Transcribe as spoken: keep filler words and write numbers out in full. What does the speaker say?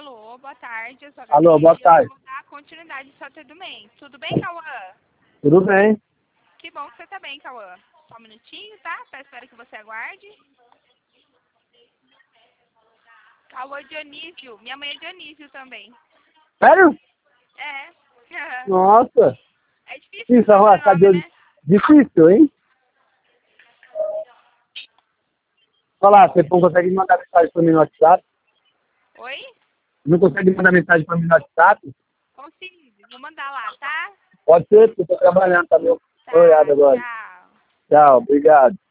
Alô, boa tarde. Eu sou a Alô, Gabriela, boa tarde. Eu vou dar continuidade ao seu atendimento. Tudo bem, Cauã? Tudo bem? Que bom que você tá bem, Cauã. Só um minutinho, tá? Só espero que você aguarde. Cauã Dionísio. Minha mãe é Dionísio também. Sério? É. Nossa. É difícil o Isso, arrumar, tá sobrenome, de... né? difícil, hein? Olha lá, você não consegue mandar mensagem pra mim no WhatsApp? Oi? Não consegue mandar mensagem pra mim no WhatsApp? Consigo. Vou mandar lá, tá? Pode ser, porque eu tô trabalhando, tá meu Tá, olhado agora. tchau. Tchau, obrigado.